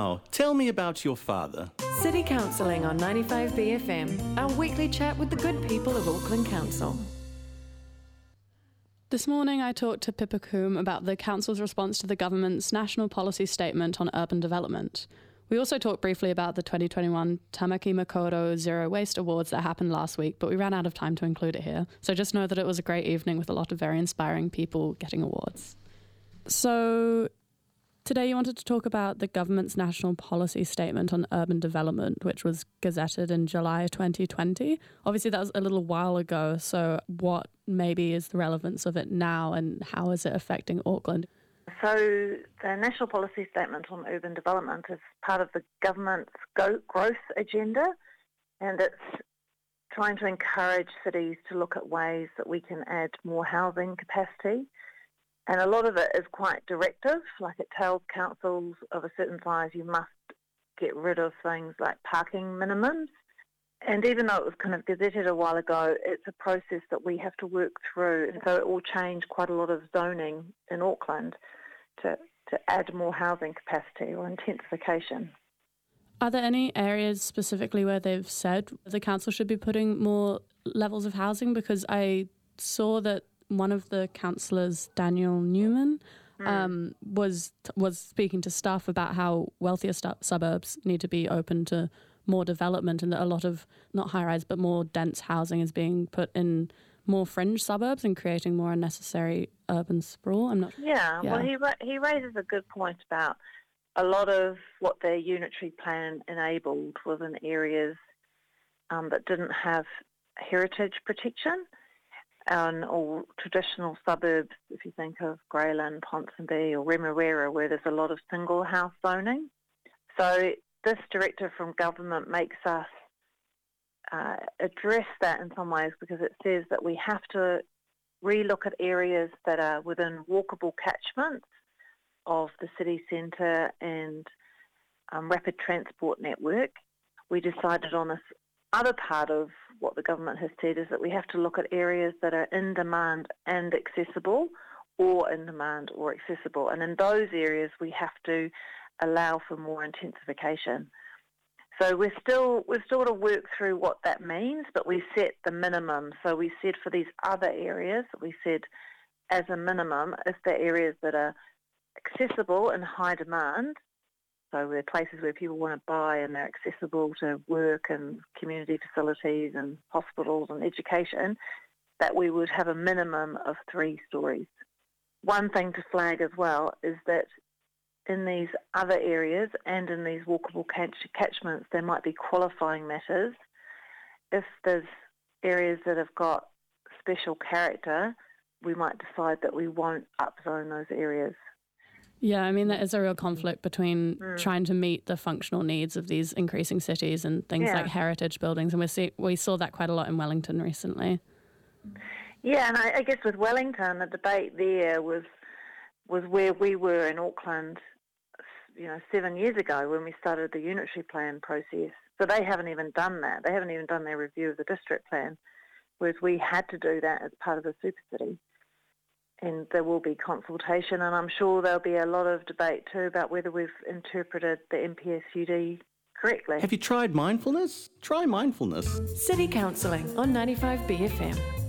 Now, tell me about your father. City Counselling on 95BFM, our weekly chat with the good people of Auckland Council. This morning I talked to Pippa Coombe about the Council's response to the government's National Policy Statement on Urban Development. We also talked briefly about the 2021 Tamaki Makaurau Zero Waste Awards that happened last week, but we ran out of time to include it here. So just know that it was a great evening with a lot of very inspiring people getting awards. So today you wanted to talk about the government's National Policy Statement on Urban Development, which was gazetted in July 2020. Obviously that was a little while ago, so what maybe is the relevance of it now and how is it affecting Auckland? So the National Policy Statement on Urban Development is part of the government's growth agenda, and it's trying to encourage cities to look at ways that we can add more housing capacity. And a lot of it is quite directive, like it tells councils of a certain size you must get rid of things like parking minimums. And even though it was kind of gazetted a while ago, it's a process that we have to work through. And so it will change quite a lot of zoning in Auckland to add more housing capacity or intensification. Are there any areas specifically where they've said the council should be putting more levels of housing? Because I saw that one of the councillors, Daniel Newman, was speaking to staff about how wealthier suburbs need to be open to more development, and that a lot of not high-rise but more dense housing is being put in more fringe suburbs and creating more unnecessary urban sprawl. Well, he raises a good point about a lot of what their unitary plan enabled was in areas that didn't have heritage protection. Or traditional suburbs, if you think of Greyland, Ponsonby or Remuera, where there's a lot of single house zoning. So this directive from government makes us address that in some ways, because it says that we have to relook at areas that are within walkable catchments of the city centre and rapid transport network. We decided on this other part of what the government has said is that we have to look at areas that are in demand and accessible, or in demand or accessible. And in those areas, we have to allow for more intensification. So we've still to work through what that means, but we set the minimum. So we said for these other areas, we said as a minimum, if the areas that are accessible and high demand, so they're places where people want to buy and they're accessible to work and community facilities and hospitals and education, that we would have a minimum of 3 stories. One thing to flag as well is that in these other areas and in these walkable catchments, there might be qualifying matters. If there's areas that have got special character, we might decide that we won't upzone those areas. Yeah, I mean, there is a real conflict between trying to meet the functional needs of these increasing cities and things like heritage buildings, and we saw that quite a lot in Wellington recently. Yeah, and I guess with Wellington, the debate there was where we were in Auckland, 7 years ago when we started the unitary plan process. So they haven't even done that. They haven't even done their review of the district plan, whereas we had to do that as part of the super city. And there will be consultation, and I'm sure there'll be a lot of debate too about whether we've interpreted the NPSUD correctly. Have you tried mindfulness? Try mindfulness. City Counselling on 95BFM.